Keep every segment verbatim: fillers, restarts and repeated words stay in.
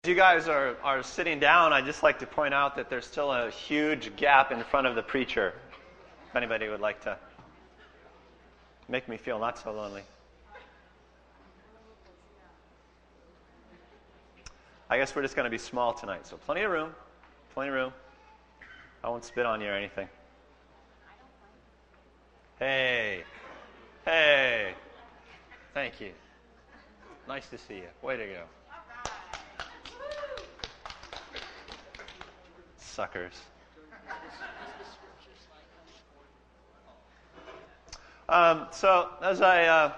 As you guys are, are sitting down, I'd just like to point out that there's still a huge gap in front of the preacher. If anybody would like to make me feel not so lonely. I guess we're just going to be small tonight, so plenty of room. Plenty of room. I won't spit on you or anything. Hey. Hey. Thank you. Nice to see you. Way to go. Suckers. Um, so as I uh,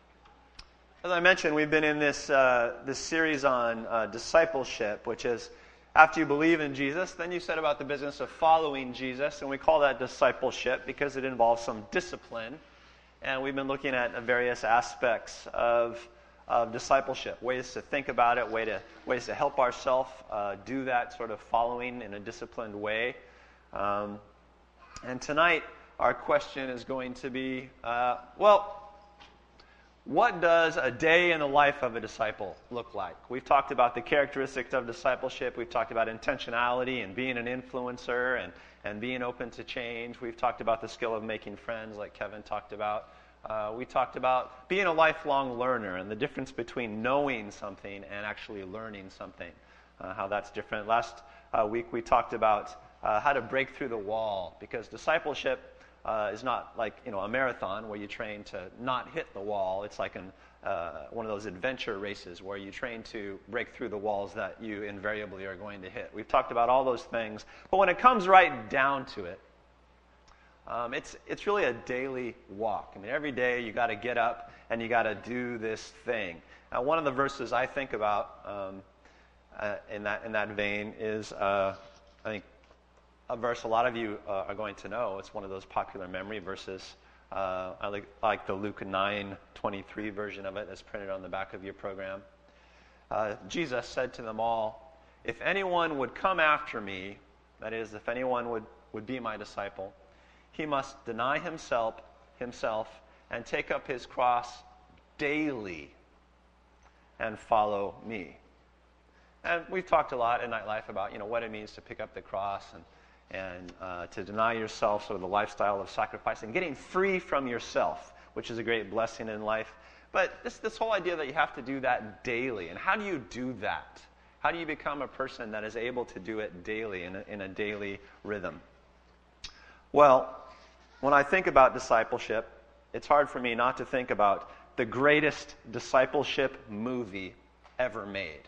as I mentioned, we've been in this uh, this series on uh, discipleship, which is after you believe in Jesus, then you set about the business of following Jesus, and we call that discipleship because it involves some discipline. And we've been looking at various aspects of of discipleship, ways to think about it, way to, ways to help ourselves uh, do that sort of following in a disciplined way. Um, and tonight, our question is going to be, uh, well, what does a day in the life of a disciple look like? We've talked about the characteristics of discipleship. We've talked about intentionality and being an influencer and, and being open to change. We've talked about the skill of making friends, like Kevin talked about. Uh, we talked about being a lifelong learner and the difference between knowing something and actually learning something, uh, how that's different. Last uh, week we talked about uh, how to break through the wall, because discipleship uh, is not like you know a marathon where you train to not hit the wall. It's like an, uh, one of those adventure races where you train to break through the walls that you invariably are going to hit. We've talked about all those things, but when it comes right down to it, Um, it's it's really a daily walk. I mean, every day you got to get up and you got to do this thing. Now, one of the verses I think about um, uh, in that in that vein is, uh, I think, a verse a lot of you uh, are going to know. It's one of those popular memory verses. Uh, I like, like the Luke nine twenty-three version of it that's printed on the back of your program. Uh, Jesus said to them all, "If anyone would come after me, that is, if anyone would, would be my disciple, he must deny himself, himself and take up his cross daily and follow me." And we've talked a lot in Nightlife about, you know, what it means to pick up the cross and and uh, to deny yourself, sort of the lifestyle of sacrifice and getting free from yourself, which is a great blessing in life. But this this whole idea that you have to do that daily, and how do you do that? How do you become a person that is able to do it daily in a, in a daily rhythm? Well, when I think about discipleship, it's hard for me not to think about the greatest discipleship movie ever made.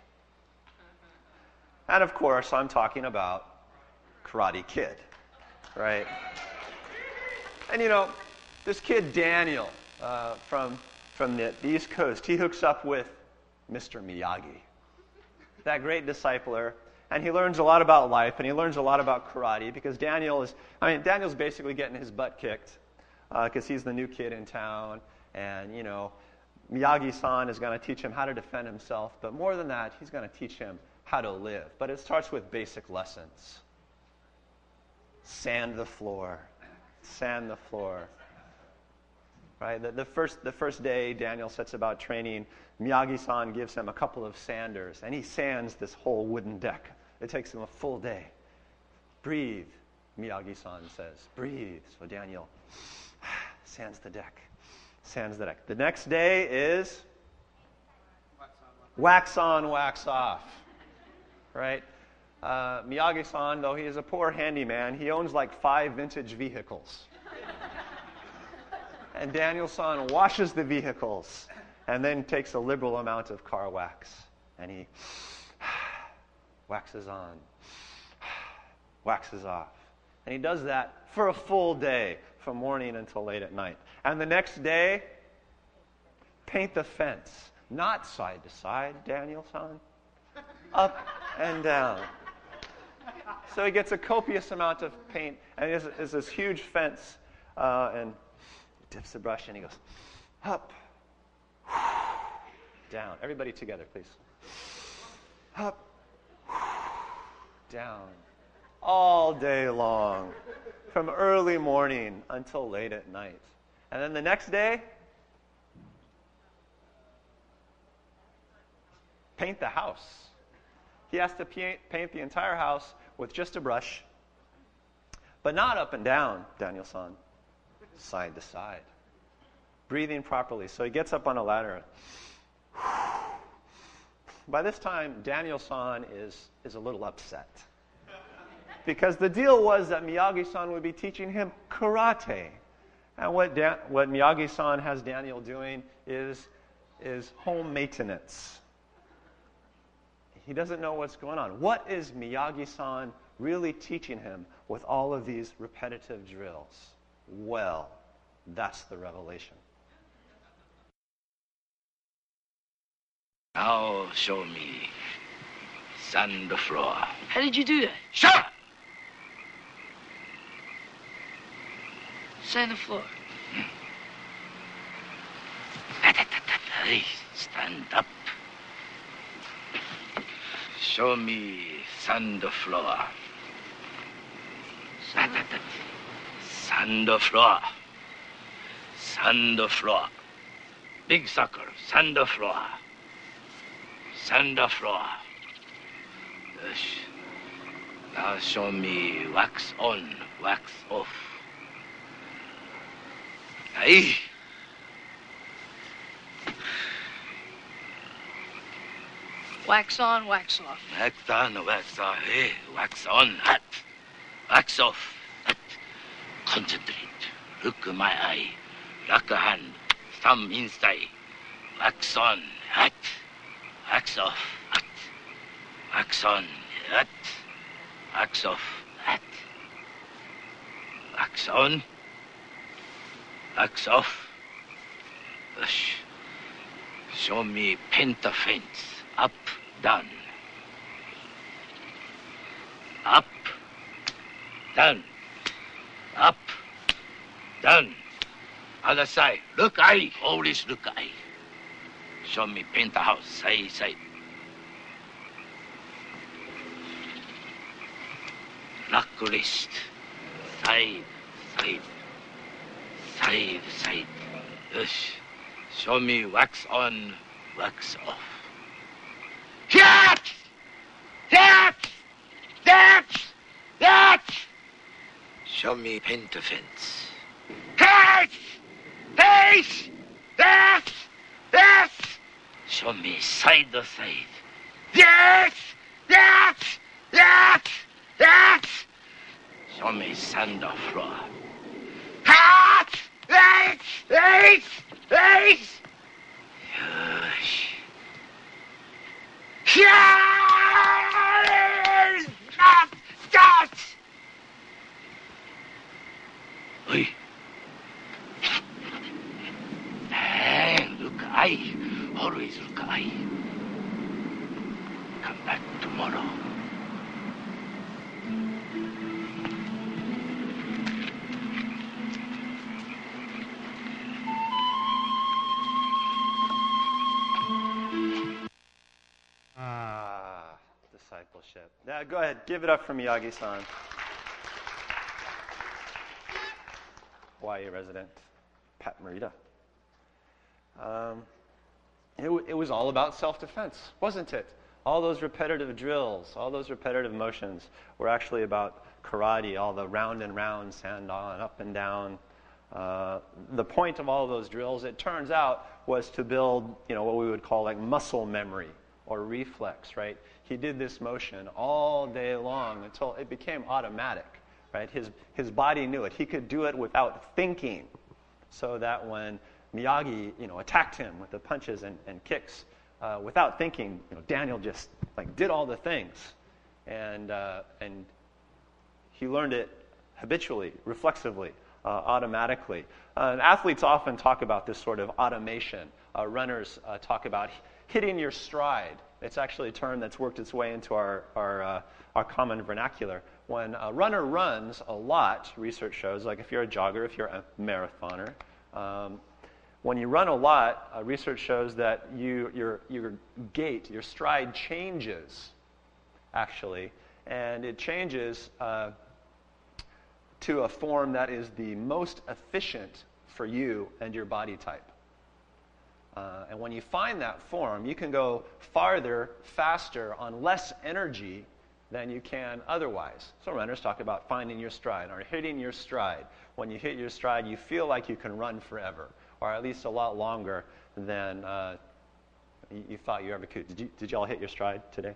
And of course, I'm talking about Karate Kid, right? And you know, this kid Daniel uh, from, from the, the East Coast, he hooks up with Mister Miyagi, that great discipler. And he learns a lot about life, and he learns a lot about karate, because Daniel is, I mean, Daniel's basically getting his butt kicked, because uh, he's the new kid in town, and, you know, Miyagi-san is going to teach him how to defend himself, but more than that, he's going to teach him how to live. But it starts with basic lessons. Sand the floor. Sand the floor. Right? The, the first the first day Daniel sets about training, Miyagi-san gives him a couple of sanders, and he sands this whole wooden deck. It takes him a full day. Breathe, Miyagi-san says. Breathe. So Daniel sands the deck. Sands the deck. The next day is wax on, wax off. Right? Uh, Miyagi-san, though he is a poor handyman, he owns like five vintage vehicles. And Daniel-san washes the vehicles and then takes a liberal amount of car wax. And he waxes on, waxes off. And he does that for a full day, from morning until late at night. And the next day, paint the fence. Not side to side, Daniel-san. Up and down. So he gets a copious amount of paint, and there's, there's this huge fence, uh, and dips the brush and he goes, up, down. Everybody together, please. Up, down. All day long. From early morning until late at night. And then the next day, paint the house. he has to paint, paint the entire house with just a brush, but not up and down, Daniel-san, side to side, breathing properly. So he gets up on a ladder. By this time, Daniel-san is, is a little upset. Because the deal was that Miyagi-san would be teaching him karate. And what, Dan, what Miyagi-san has Daniel doing is, is home maintenance. He doesn't know what's going on. What is Miyagi-san really teaching him with all of these repetitive drills? Well, that's the revelation. Now show me sand floor. How did you do that? Shut up! Sand the floor. Hey, stand up. Show me sand floor. Sand. Sand floor. Sand floor. Big circle. Sand floor. Sand floor. Yes. Now show me wax on, wax off. Hey. Wax on, wax off. Wax on, wax off. Hey, wax on, hot. Wax off, hot. Concentrate. Look at my eye. Lock a hand. Thumb inside. Wax on, hot. Wax off, hot. Wax on, hot. Wax off, hot. Wax on. Wax off. Ush. Show me penta fence. Up, down. Up, down. Up, down. Other side. Look eye. Always look eye. Show me paint the house. Side, side. Lock wrist. Side, side. Side, side. Yes. Show me wax on, wax off. That! That! That! That! Show me paint the fence. That! That! That! That! Show me side to side. That! That! That! That! Show me sand or floor. That! That! That! That! Yes. Yes! Stop! Stop! Oi. Hey, look, I. Always look, I. Come back tomorrow. Ah, discipleship. Yeah, go ahead. Give it up for Miyagi-san. Hawaii resident, Pat Morita. Um, it, w- it was all about self-defense, wasn't it? All those repetitive drills, all those repetitive motions were actually about karate, all the round and round, sand on, up and down. Uh, the point of all of those drills, it turns out, was to build, you know, what we would call like muscle memory or reflex, right? He did this motion all day long until it became automatic, right? His his body knew it. He could do it without thinking, so that when Miyagi, you know, attacked him with the punches and, and kicks, uh, without thinking, you know, Daniel just like did all the things, and uh, and he learned it habitually, reflexively, uh, automatically. Uh, and athletes often talk about this sort of automation. Uh, runners uh, talk about hitting your stride. It's actually a term that's worked its way into our our, uh, our common vernacular. When a runner runs a lot, research shows, like if you're a jogger, if you're a marathoner, um, when you run a lot, uh, research shows that you, your your gait, your stride changes, actually, and it changes uh, to a form that is the most efficient for you and your body type. Uh, and when you find that form, you can go farther, faster, on less energy than you can otherwise. So runners talk about finding your stride or hitting your stride. When you hit your stride, you feel like you can run forever, or at least a lot longer than uh, you, you thought you ever could. Did you, did you all hit your stride today?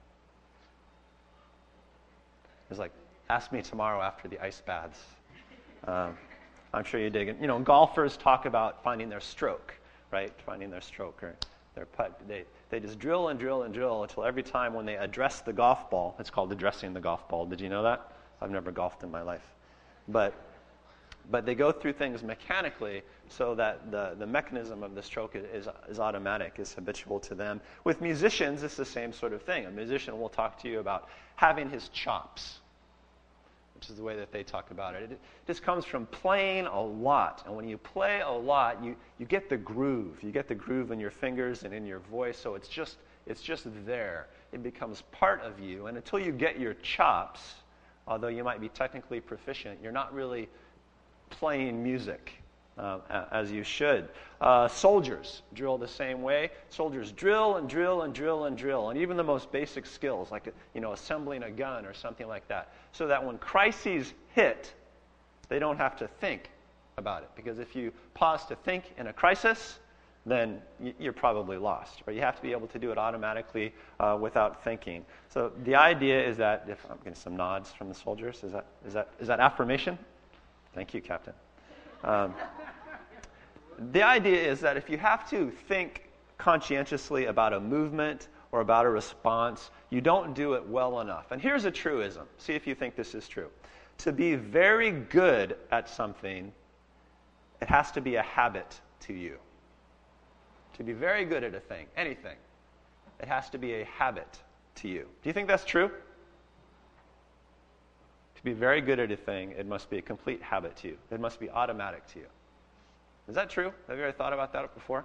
It's like, ask me tomorrow after the ice baths. Um, I'm sure you dig it. You know, golfers talk about finding their stroke, right? Finding their stroke or their putt. They they just drill and drill and drill until every time when they address the golf ball, it's called addressing the golf ball. Did you know that? I've never golfed in my life. But but they go through things mechanically so that the, the mechanism of the stroke is, is automatic, is habitual to them. With musicians, it's the same sort of thing. A musician will talk to you about having his chops, which is the way that they talk about it. It just comes from playing a lot. And when you play a lot, you, you get the groove. You get the groove in your fingers and in your voice, so it's just it's just there. It becomes part of you. And until you get your chops, although you might be technically proficient, you're not really playing music uh, as you should. Uh, soldiers drill the same way. Soldiers drill and drill and drill and drill, and even the most basic skills, like you know, assembling a gun or something like that, so that when crises hit, they don't have to think about it. Because if you pause to think in a crisis, then you're probably lost. Or you have to be able to do it automatically uh, without thinking. So the idea is that, if I'm getting some nods from the soldiers, is that is that is that affirmation? Thank you, Captain. Um, the idea is that if you have to think conscientiously about a movement or about a response, you don't do it well enough. And here's a truism. See if you think this is true. To be very good at something, it has to be a habit to you. To be very good at a thing, anything, it has to be a habit to you. Do you think that's true? To be very good at a thing, it must be a complete habit to you. It must be automatic to you. Is that true? Have you ever thought about that before?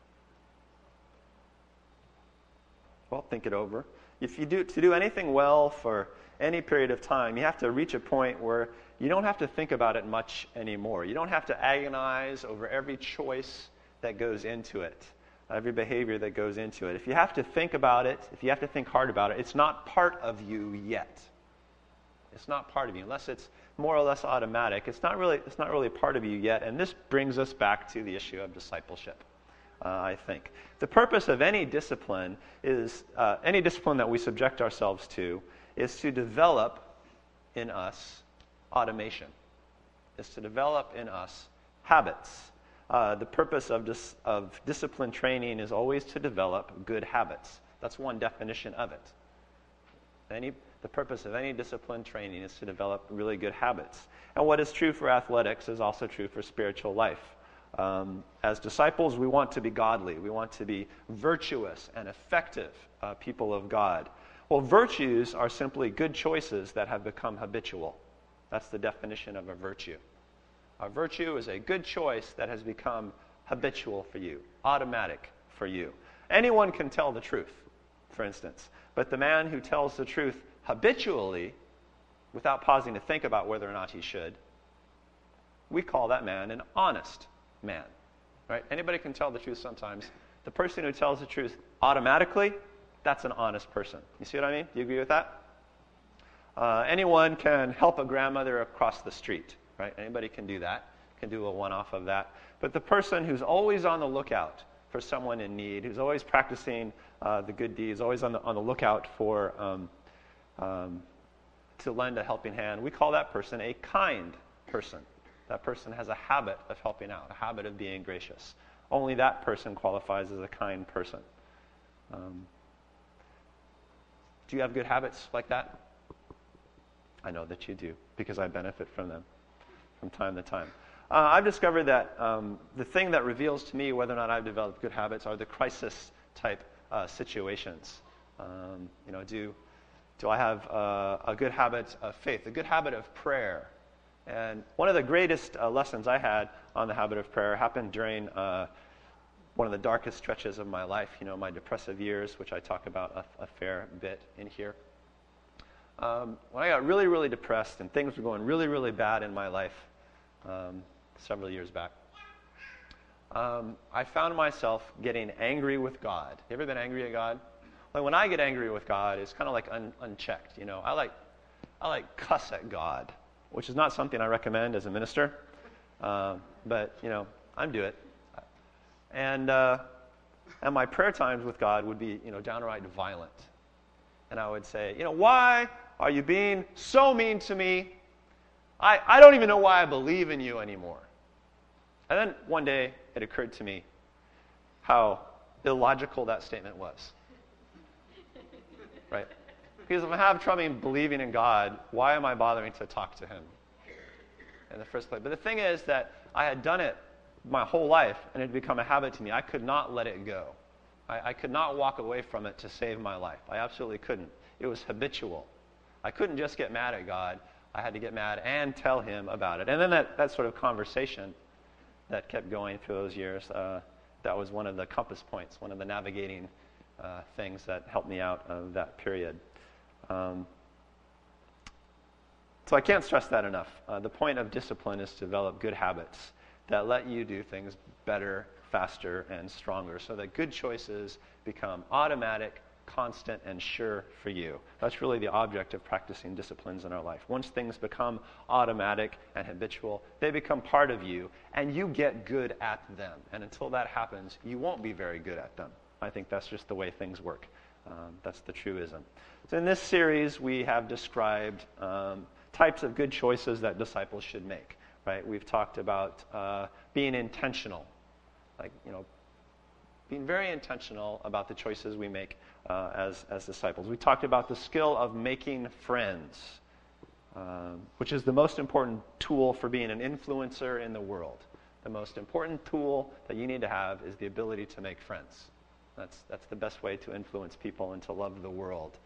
Well, think it over. If you do to do anything well for any period of time, you have to reach a point where you don't have to think about it much anymore. You don't have to agonize over every choice that goes into it, every behavior that goes into it. If you have to think about it, if you have to think hard about it, it's not part of you yet. It's not part of you, unless it's more or less automatic. It's not really, it's not really part of you yet. And this brings us back to the issue of discipleship, uh, I think. The purpose of any discipline is, uh, any discipline that we subject ourselves to, is to develop in us automation, is to develop in us habits. Uh, the purpose of, dis- of discipline training is always to develop good habits. That's one definition of it. Any The purpose of any discipline training is to develop really good habits. And what is true for athletics is also true for spiritual life. Um, as disciples, we want to be godly. We want to be virtuous and effective uh, people of God. Well, virtues are simply good choices that have become habitual. That's the definition of a virtue. A virtue is a good choice that has become habitual for you, automatic for you. Anyone can tell the truth, for instance. But the man who tells the truth habitually, without pausing to think about whether or not he should, we call that man an honest man. Right? Anybody can tell the truth sometimes. The person who tells the truth automatically, that's an honest person. You see what I mean? Do you agree with that? Uh, anyone can help a grandmother across the street. Right? Anybody can do that, can do a one-off of that. But the person who's always on the lookout for someone in need, who's always practicing uh, the good deeds, always on the on the lookout for um, um, to lend a helping hand, we call that person a kind person. That person has a habit of helping out, a habit of being gracious. Only that person qualifies as a kind person. Um, do you have good habits like that? I know that you do, because I benefit from them from time to time. Uh, I've discovered that um, the thing that reveals to me whether or not I've developed good habits are the crisis-type uh, situations. Um, you know, do do I have uh, a good habit of faith, a good habit of prayer? And one of the greatest uh, lessons I had on the habit of prayer happened during uh, one of the darkest stretches of my life, you know, my depressive years, which I talk about a, a fair bit in here. Um, when I got really, really depressed and things were going really, really bad in my life, um, several years back, um, I found myself getting angry with God. You ever been angry at God? Like when I get angry with God, it's kind of like un- unchecked. You know, I like I like cuss at God, which is not something I recommend as a minister. Uh, but you know, I do it. And uh, and my prayer times with God would be, you know, downright violent. And I would say, you know, why are you being so mean to me? I, I don't even know why I believe in you anymore. And then one day it occurred to me how illogical that statement was. Right? Because if I have trouble believing in God, why am I bothering to talk to him in the first place? But the thing is that I had done it my whole life, and it had become a habit to me. I could not let it go. I, I could not walk away from it to save my life. I absolutely couldn't. It was habitual. I couldn't just get mad at God. I had to get mad and tell him about it. And then that, that sort of conversation that kept going through those years, uh, that was one of the compass points, one of the navigating uh, things that helped me out of that period. Um, so I can't stress that enough. Uh, the point of discipline is to develop good habits that let you do things better, faster, and stronger, so that good choices become automatic, constant, and sure for you. That's really the object of practicing disciplines in our life. Once things become automatic and habitual, they become part of you, and you get good at them. And until that happens, you won't be very good at them. I think that's just the way things work. Um, that's the truism. So in this series, we have described um, types of good choices that disciples should make. Right? We've talked about uh, being intentional, like, you know, being very intentional about the choices we make uh, as, as disciples. We talked about the skill of making friends, um, which is the most important tool for being an influencer in the world. The most important tool that you need to have is the ability to make friends. That's, that's the best way to influence people and to love the world.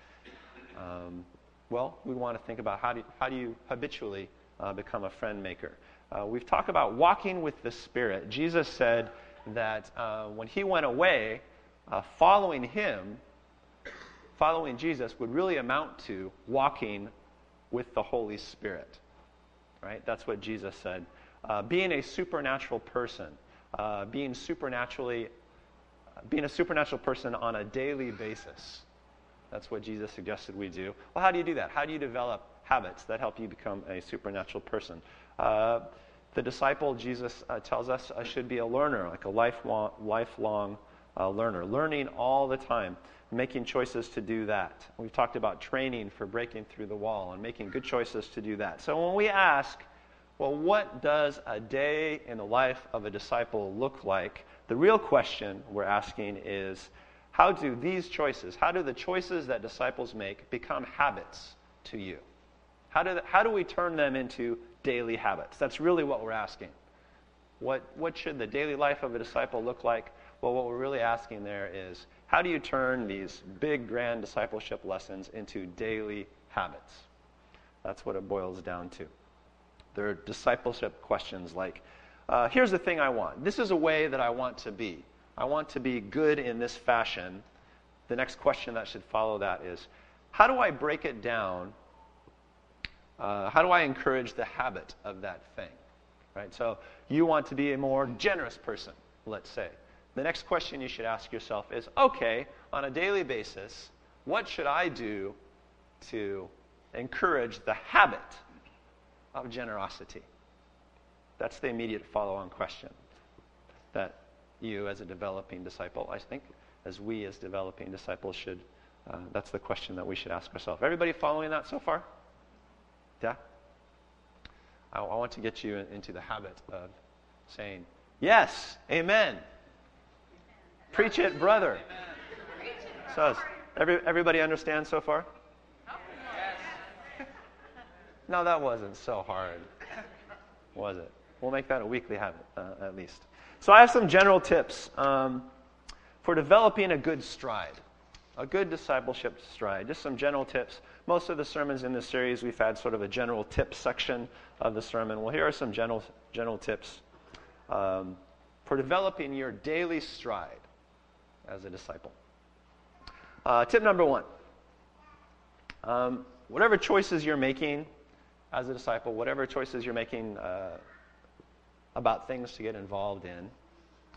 Um, well, we want to think about how do you, how do you habitually uh, become a friend maker. Uh, we've talked about walking with the Spirit. Jesus said that uh, when he went away, uh, following him, following Jesus would really amount to walking with the Holy Spirit. Right? That's what Jesus said. Uh, being a supernatural person, uh, being supernaturally, uh, being a supernatural person on a daily basis. That's what Jesus suggested we do. Well, how do you do that? How do you develop habits that help you become a supernatural person? Uh, the disciple, Jesus uh, tells us, uh, should be a learner, like a lifelong, lifelong uh, learner, learning all the time, making choices to do that. We've talked about training for breaking through the wall and making good choices to do that. So when we ask, well, what does a day in the life of a disciple look like? The real question we're asking is, how do these choices, how do the choices that disciples make become habits to you? How do, the, how do we turn them into daily habits? That's really what we're asking. What, what should the daily life of a disciple look like? Well, what we're really asking there is, how do you turn these big, grand discipleship lessons into daily habits? That's what it boils down to. There are discipleship questions like, uh, here's the thing I want. This is a way that I want to be. I want to be good in this fashion. The next question that should follow that is, how do I break it down? Uh, how do I encourage the habit of that thing? Right? So you want to be a more generous person, let's say. The next question you should ask yourself is, okay, on a daily basis, what should I do to encourage the habit of generosity? That's the immediate follow-on question that you as a developing disciple, I think, as we as developing disciples should, uh, that's the question that we should ask ourselves. Everybody following that so far? Yeah? I, I want to get you in, into the habit of saying, yes, amen. Preach it, brother. Amen. So, every, everybody understand so far? Yes. No, that wasn't so hard, was it? We'll make that a weekly habit, uh, at least. So I have some general tips um, for developing a good stride, a good discipleship stride. Just some general tips. Most of the sermons in this series, we've had sort of a general tips section of the sermon. Well, here are some general general tips um, for developing your daily stride as a disciple. Uh, tip number one, um, whatever choices you're making as a disciple, whatever choices you're making uh, about things to get involved in,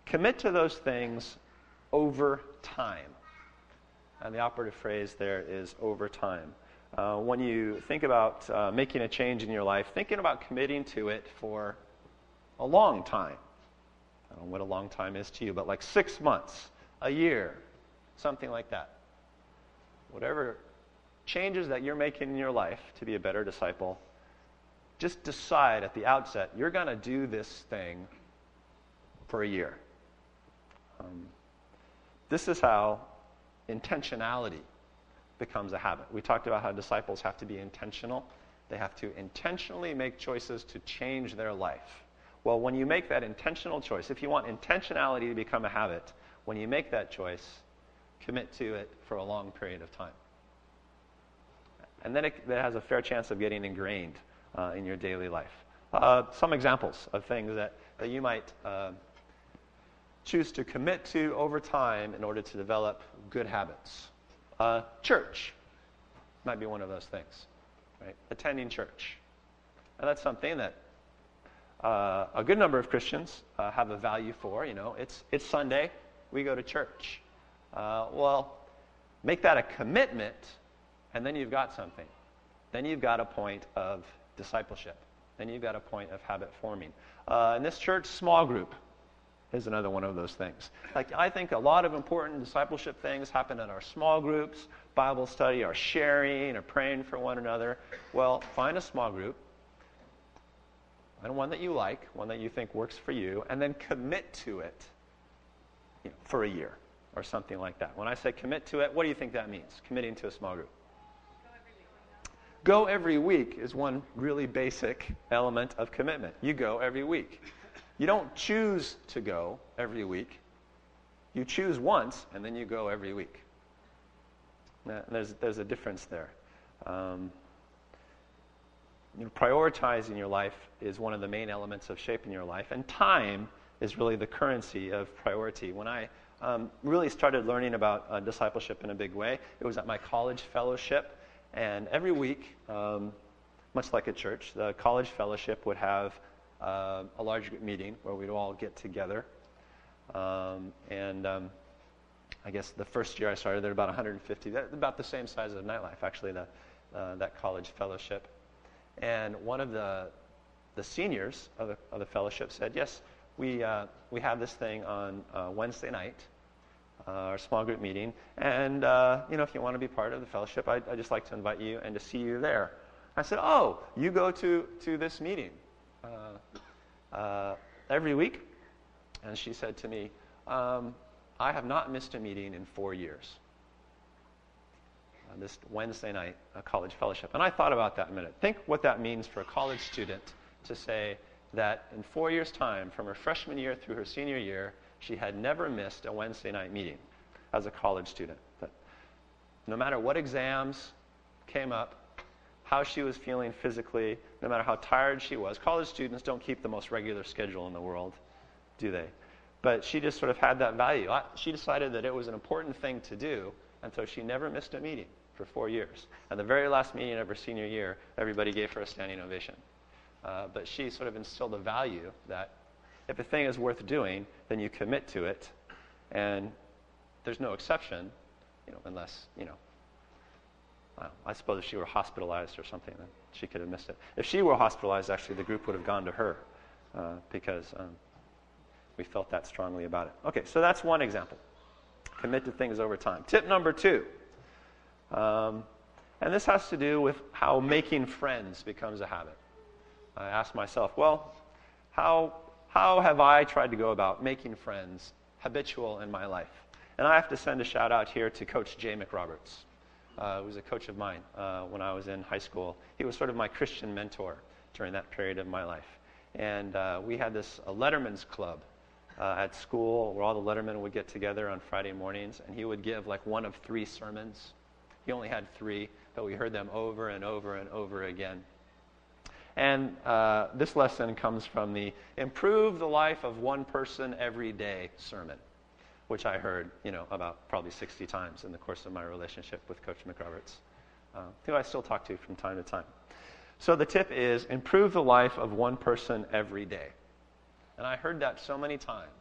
Commit to those things over time. And the operative phrase there is over time. Uh, when you think about uh, making a change in your life, thinking about committing to it for a long time. I don't know what a long time is to you, but like six months, a year, something like that. Whatever changes that you're making in your life to be a better disciple, just decide at the outset, you're going to do this thing for a year. Um, this is how intentionality becomes a habit. We talked about how disciples have to be intentional. They have to intentionally make choices to change their life. Well, when you make that intentional choice, if you want intentionality to become a habit, when you make that choice, commit to it for a long period of time. And then it, it has a fair chance of getting ingrained uh, in your daily life. Uh, some examples of things that, that you might uh, choose to commit to over time in order to develop good habits. Uh, church might be one of those things, right? Attending church. And that's something that uh, a good number of Christians uh, have a value for. You know, it's it's Sunday, we go to church. Uh, well, make that a commitment, and then you've got something. Then you've got a point of discipleship. Then you've got a point of habit forming. Uh, in this church, small group is another one of those things. Like, I think a lot of important discipleship things happen in our small groups, Bible study, our sharing, or praying for one another. Well, find a small group, and one that you like, one that you think works for you, and then commit to it, you know, for a year or something like that. When I say commit to it, what do you think that means, committing to a small group? Go every week is one really basic element of commitment. You go every week. You don't choose to go every week. You choose once, and then you go every week. Now, there's, there's a difference there. Um, you know, prioritizing your life is one of the main elements of shaping your life, and time is really the currency of priority. When I um, really started learning about uh, discipleship in a big way, it was at my college fellowship, and every week, um, much like a church, the college fellowship would have uh, a large group meeting where we'd all get together. Um, and um, I guess the first year I started, there were about one hundred fifty, about the same size as Nightlife, actually, the, uh, that college fellowship. And one of the the seniors of the, of the fellowship said, yes, we uh, we have this thing on uh, Wednesday night, uh, our small group meeting, and uh, you know, if you want to be part of the fellowship, I'd, I'd just like to invite you and to see you there. I said, oh, you go to, to this meeting uh, uh, every week? And she said to me, um, I have not missed a meeting in four years. Uh, this Wednesday night, a college fellowship. And I thought about that a minute. Think what that means for a college student to say that in four years' time, from her freshman year through her senior year, she had never missed a Wednesday night meeting as a college student. But no matter what exams came up, how she was feeling physically, no matter how tired she was. College students don't keep the most regular schedule in the world, do they? But she just sort of had that value. She decided that it was an important thing to do, and so she never missed a meeting for four years. At the very last meeting of her senior year, everybody gave her a standing ovation. Uh, but she sort of instilled a value that if a thing is worth doing, then you commit to it, and there's no exception, you know, unless, you know, Well, I suppose if she were hospitalized or something, then she could have missed it. If she were hospitalized, actually, the group would have gone to her uh, because um, we felt that strongly about it. Okay, so that's one example. Commit to things over time. Tip number two, um, and this has to do with how making friends becomes a habit. I asked myself, well, how how have I tried to go about making friends habitual in my life? And I have to send a shout out here to Coach Jay McRoberts. Uh, who was a coach of mine uh, when I was in high school. He was sort of my Christian mentor during that period of my life. And uh, we had this a Letterman's Club uh, at school where all the Lettermen would get together on Friday mornings, and he would give like one of three sermons. He only had three, but we heard them over and over and over again. And uh, this lesson comes from the Improve the Life of One Person Every Day sermon, which I heard, you know, about probably sixty times in the course of my relationship with Coach McRoberts, uh, who I still talk to from time to time. So the tip is, improve the life of one person every day. And I heard that so many times,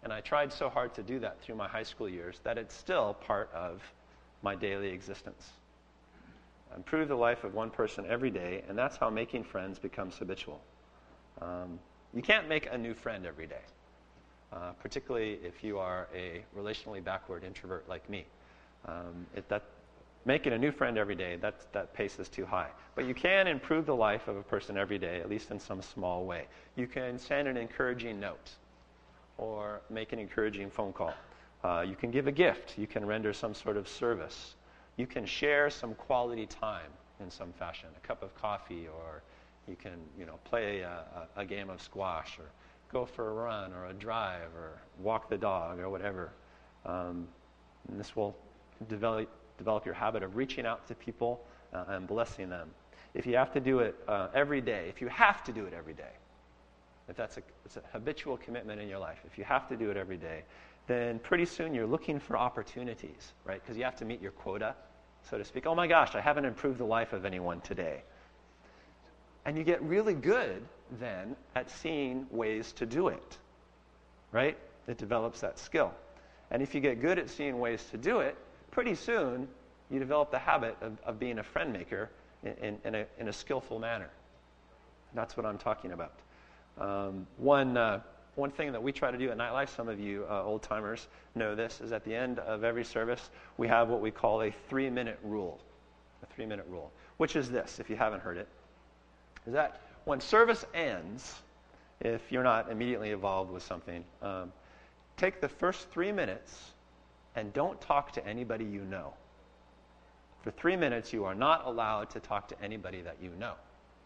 And I tried so hard to do that through my high school years that it's still part of my daily existence. Improve the life of one person every day, and that's how making friends becomes habitual. Um, you can't make a new friend every day, uh, particularly if you are a relationally backward introvert like me. Um, it, that, making a new friend every day, that, that pace is too high. But you can improve the life of a person every day, at least in some small way. You can send an encouraging note or make an encouraging phone call. Uh, you can give a gift. You can render some sort of service. You can share some quality time in some fashion, a cup of coffee, or you can, you know, play a, a, a game of squash, or go for a run, or a drive, or walk the dog, or whatever. Um, and this will develop, develop your habit of reaching out to people uh, and blessing them. If you have to do it uh, every day, if you have to do it every day, if that's a, it's a habitual commitment in your life, if you have to do it every day, then pretty soon you're looking for opportunities, right? Because you have to meet your quota, so to speak. Oh my gosh, I haven't improved the life of anyone today. And you get really good then at seeing ways to do it, right? It develops that skill. And if you get good at seeing ways to do it, pretty soon you develop the habit of, of being a friend maker in, in, in, a, in a skillful manner. That's what I'm talking about. Um, one... Uh, One thing that we try to do at Nightlife, some of you uh, old-timers know this, is at the end of every service, we have what we call a three-minute rule. A three-minute rule, which is this, if you haven't heard it, is that when service ends, if you're not immediately involved with something, um, take the first three minutes and don't talk to anybody you know. For three minutes, you are not allowed to talk to anybody that you know.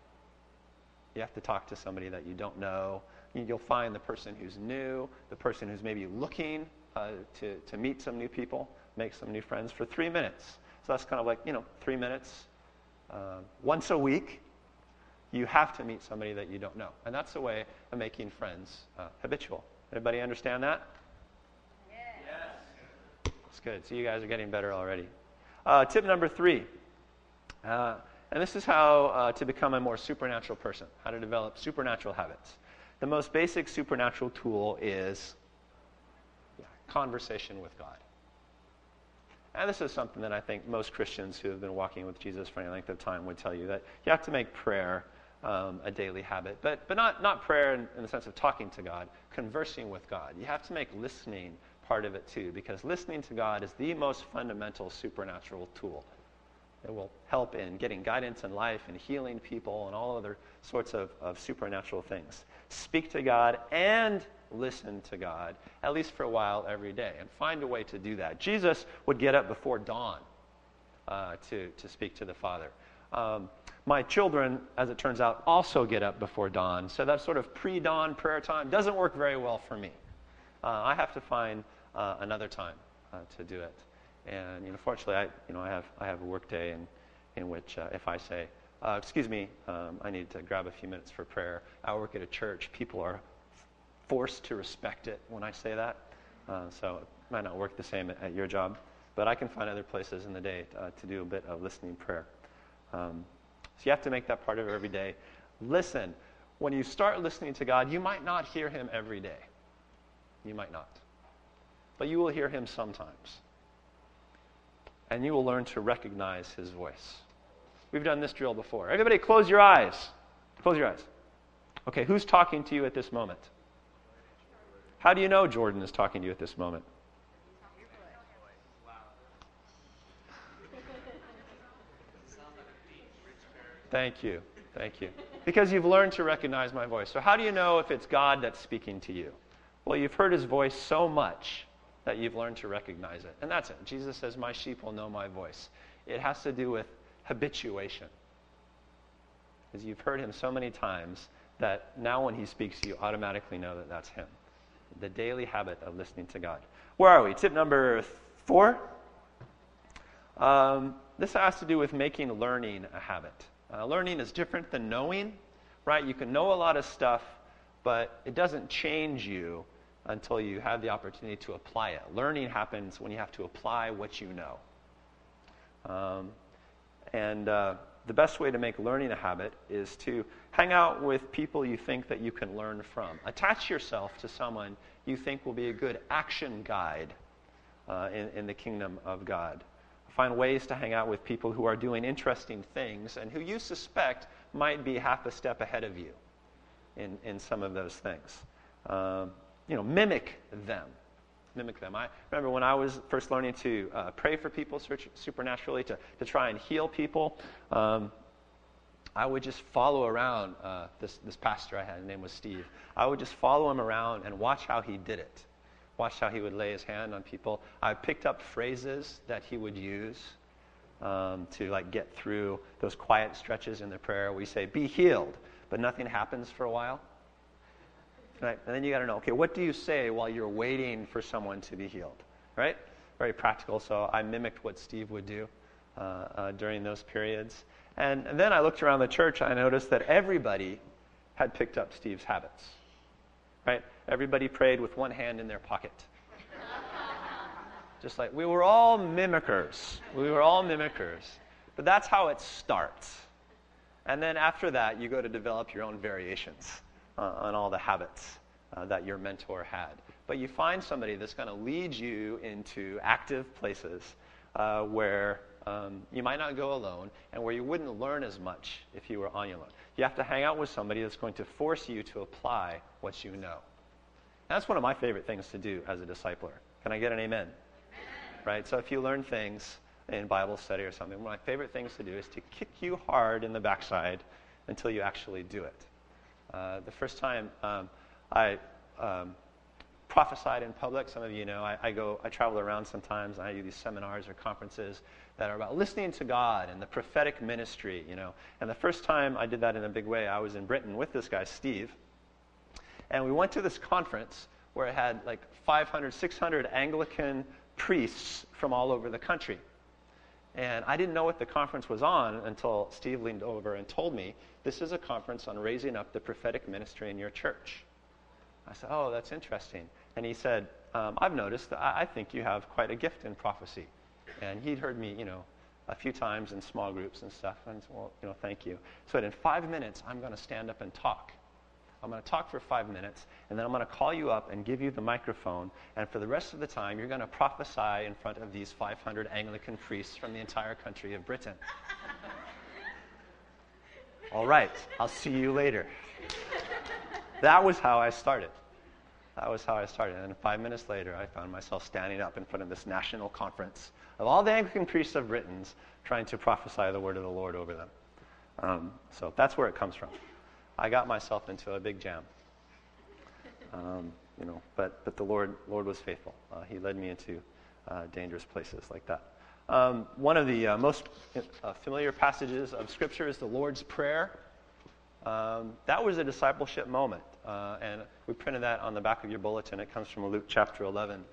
You have to talk to somebody that you don't know. You'll find the person who's new, the person who's maybe looking uh, to, to meet some new people, make some new friends for three minutes. So that's kind of like, you know, three minutes. Uh, once a week, you have to meet somebody that you don't know. And that's a way of making friends uh, habitual. Everybody understand that? Yes. That's good. So you guys are getting better already. Uh, tip number three. Uh, and this is how uh, to become a more supernatural person, how to develop supernatural habits. The most basic supernatural tool is yeah, conversation with God. And this is something that I think most Christians who have been walking with Jesus for any length of time would tell you, that you have to make prayer um, a daily habit. But but not, not prayer in, in the sense of talking to God, conversing with God. You have to make listening part of it too, because listening to God is the most fundamental supernatural tool. It will help in getting guidance in life and healing people and all other sorts of, of supernatural things. Speak to God and listen to God, at least for a while every day, and find a way to do that. Jesus would get up before dawn uh, to, to speak to the Father. Um, my children, as it turns out, also get up before dawn, so that sort of pre-dawn prayer time doesn't work very well for me. Uh, I have to find uh, another time uh, to do it. And you know, fortunately, I you know I have I have a work day in in which uh, if I say, uh, "Excuse me, um, I need to grab a few minutes for prayer," I work at a church. People are forced to respect it when I say that, uh, so it might not work the same at, at your job, but I can find other places in the day uh, to do a bit of listening prayer. Um, so you have to make that part of it every day. Listen. When you start listening to God, you might not hear Him every day. You might not, but you will hear Him sometimes. And you will learn to recognize His voice. We've done this drill before. Everybody close your eyes. Close your eyes. Okay, who's talking to you at this moment? How do you know Jordan is talking to you at this moment? Thank you. Thank you. Because you've learned to recognize my voice. So how do you know if it's God that's speaking to you? Well, you've heard His voice so much that you've learned to recognize it. And that's it. Jesus says, "My sheep will know my voice." It has to do with habituation. Because you've heard Him so many times that now when He speaks, you automatically know that that's Him. The daily habit of listening to God. Where are we? Tip number four. Um, this has to do with making learning a habit. Uh, learning is different than knowing, right? You can know a lot of stuff, but it doesn't change you until you have the opportunity to apply it. Learning happens when you have to apply what you know. Um, and uh, the best way to make learning a habit is to hang out with people you think that you can learn from. Attach yourself to someone you think will be a good action guide uh, in, in the kingdom of God. Find ways to hang out with people who are doing interesting things and who you suspect might be half a step ahead of you in, in some of those things. Um, you know, mimic them. Mimic them. I remember when I was first learning to uh, pray for people supernaturally, to, to try and heal people, um, I would just follow around uh, this, this pastor I had. His name was Steve. I would just follow him around and watch how he did it. Watch how he would lay his hand on people. I picked up phrases that he would use um, to like get through those quiet stretches in the prayer. We say, be healed, but nothing happens for a while. Right? And then you got to know, okay, what do you say while you're waiting for someone to be healed? Right? Very practical. So I mimicked what Steve would do uh, uh, during those periods. And, and then I looked around the church. I noticed that everybody had picked up Steve's habits. Right? Everybody prayed with one hand in their pocket. Just like, we were all mimickers. We were all mimickers. But that's how it starts. And then after that, you go to develop your own variations uh, on all the habits uh, that your mentor had. But you find somebody that's going to lead you into active places uh, where um, you might not go alone and where you wouldn't learn as much if you were on your own. You have to hang out with somebody that's going to force you to apply what you know. That's one of my favorite things to do as a discipler. Can I get an amen? Right? So if you learn things in Bible study or something, one of my favorite things to do is to kick you hard in the backside until you actually do it. Uh, the first time um, I um, prophesied in public, some of you know, I, I go, I travel around sometimes, and I do these seminars or conferences that are about listening to God and the prophetic ministry, you know. And the first time I did that in a big way, I was in Britain with this guy, Steve. And we went to this conference where it had like five hundred, six hundred Anglican priests from all over the country. And I didn't know what the conference was on until Steve leaned over and told me, this is a conference on raising up the prophetic ministry in your church. I said, oh, that's interesting. And he said, um, I've noticed that I, I think you have quite a gift in prophecy. And he'd heard me, you know, a few times in small groups and stuff. And I said, well, you know, thank you. So in five minutes, I'm going to stand up and talk. I'm going to talk for five minutes, and then I'm going to call you up and give you the microphone, and for the rest of the time, you're going to prophesy in front of these five hundred Anglican priests from the entire country of Britain. All right, I'll see you later. That was how I started. That was how I started. And five minutes later, I found myself standing up in front of this national conference of all the Anglican priests of Britain trying to prophesy the word of the Lord over them. Um, so that's where it comes from. I got myself into a big jam, um, you know. But but the Lord Lord was faithful. Uh, he led me into uh, dangerous places like that. Um, one of the uh, most uh, familiar passages of Scripture is the Lord's Prayer. Um, that was a discipleship moment, uh, and we printed that on the back of your bulletin. It comes from Luke chapter eleven.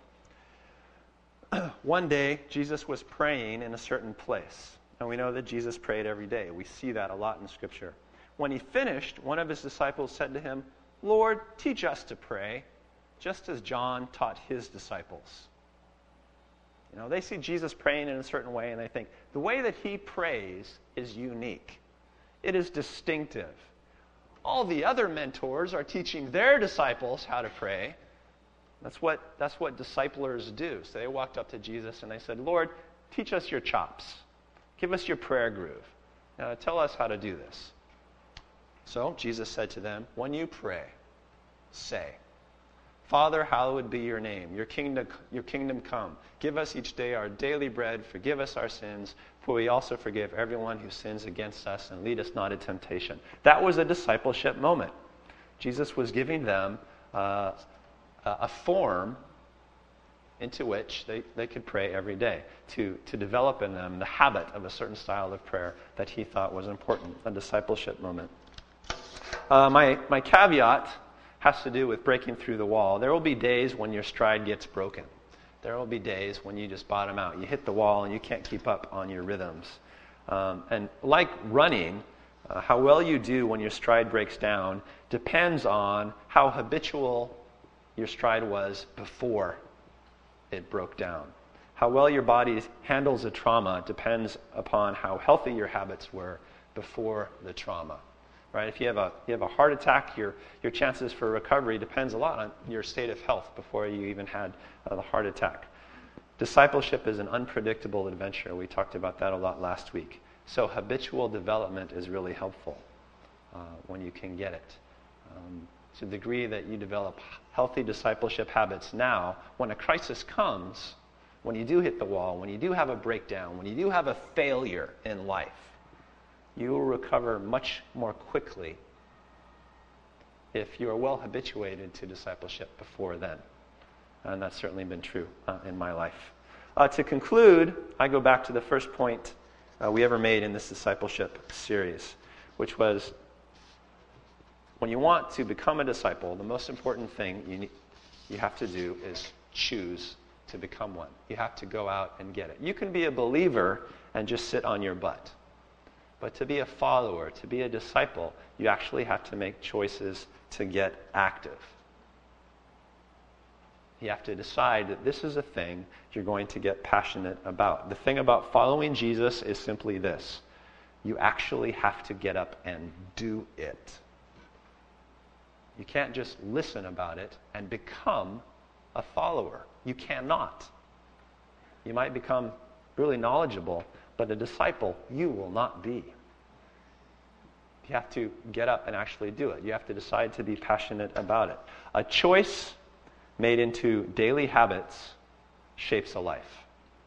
One day, Jesus was praying in a certain place, and we know that Jesus prayed every day. We see that a lot in Scripture. When he finished, one of his disciples said to him, Lord, teach us to pray, just as John taught his disciples. You know, they see Jesus praying in a certain way, and they think, the way that he prays is unique. It is distinctive. All the other mentors are teaching their disciples how to pray. That's what, that's what disciplers do. So they walked up to Jesus and they said, Lord, teach us your chops. Give us your prayer groove. Now, tell us how to do this. So Jesus said to them, when you pray, say, Father, hallowed be your name. Your kingdom, your kingdom come. Give us each day our daily bread. Forgive us our sins, for we also forgive everyone who sins against us, and lead us not into temptation. That was a discipleship moment. Jesus was giving them uh, a form into which they, they could pray every day, to, to develop in them the habit of a certain style of prayer that he thought was important, a discipleship moment. Uh, my, my caveat has to do with breaking through the wall. There will be days when your stride gets broken. There will be days when you just bottom out. You hit the wall and you can't keep up on your rhythms. Um, and like running, uh, how well you do when your stride breaks down depends on how habitual your stride was before it broke down. How well your body handles a trauma depends upon how healthy your habits were before the trauma. Right? If you have a you have a heart attack, your your chances for recovery depends a lot on your state of health before you even had uh, the heart attack. Discipleship is an unpredictable adventure. We talked about that a lot last week. So habitual development is really helpful uh, when you can get it. Um, to the degree that you develop healthy discipleship habits now, when a crisis comes, when you do hit the wall, when you do have a breakdown, when you do have a failure in life, you will recover much more quickly if you are well habituated to discipleship before then. And that's certainly been true uh, in my life. Uh, to conclude, I go back to the first point uh, we ever made in this discipleship series, which was when you want to become a disciple, the most important thing you need, you have to do is choose to become one. You have to go out and get it. You can be a believer and just sit on your butt. But to be a follower, to be a disciple, you actually have to make choices to get active. You have to decide that this is a thing you're going to get passionate about. The thing about following Jesus is simply this. You actually have to get up and do it. You can't just listen about it and become a follower. You cannot. You might become really knowledgeable, but a disciple you will not be. You have to get up and actually do it. You have to decide to be passionate about it. A choice made into daily habits shapes a life.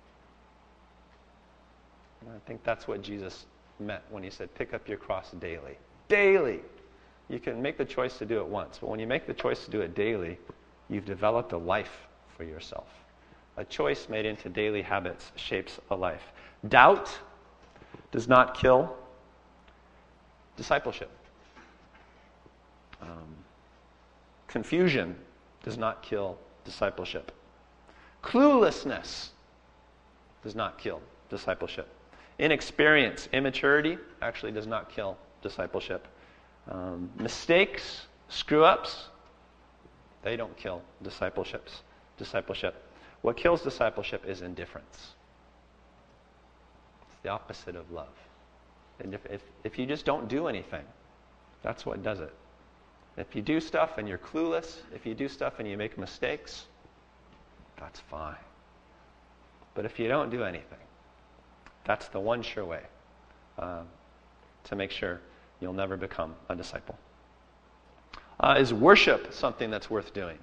And I think that's what Jesus meant when he said, pick up your cross daily. Daily! You can make the choice to do it once, but when you make the choice to do it daily, you've developed a life for yourself. A choice made into daily habits shapes a life. Doubt does not kill discipleship. Um, confusion does not kill discipleship. Cluelessness does not kill discipleship. Inexperience, immaturity actually does not kill discipleship. Um, mistakes, screw-ups, they don't kill discipleships. Discipleship. What kills discipleship is indifference. It's the opposite of love. And if, if, if you just don't do anything, that's what does it. If you do stuff and you're clueless, if you do stuff and you make mistakes, that's fine. But if you don't do anything, that's the one sure way uh, to make sure you'll never become a disciple. Uh, is worship something that's worth doing?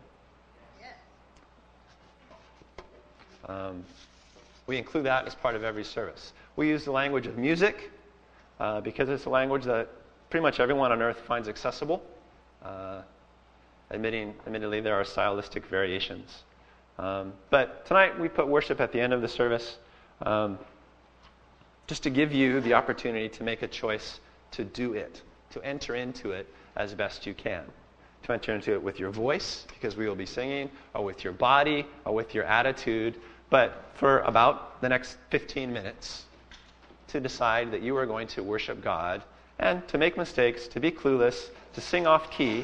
Um, we include that as part of every service. We use the language of music uh, because it's a language that pretty much everyone on earth finds accessible. Uh, admitting, admittedly, there are stylistic variations. Um, but tonight we put worship at the end of the service um, just to give you the opportunity to make a choice to do it, to enter into it as best you can. To enter into it with your voice, because we will be singing, or with your body, or with your attitude, but for about the next fifteen minutes, to decide that you are going to worship God, and to make mistakes, to be clueless, to sing off key,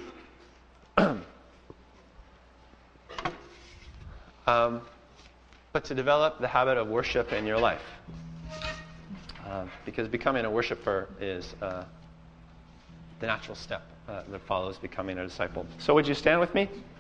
um, but to develop the habit of worship in your life. Uh, because becoming a worshiper is uh, the natural step uh, that follows becoming a disciple. So would you stand with me?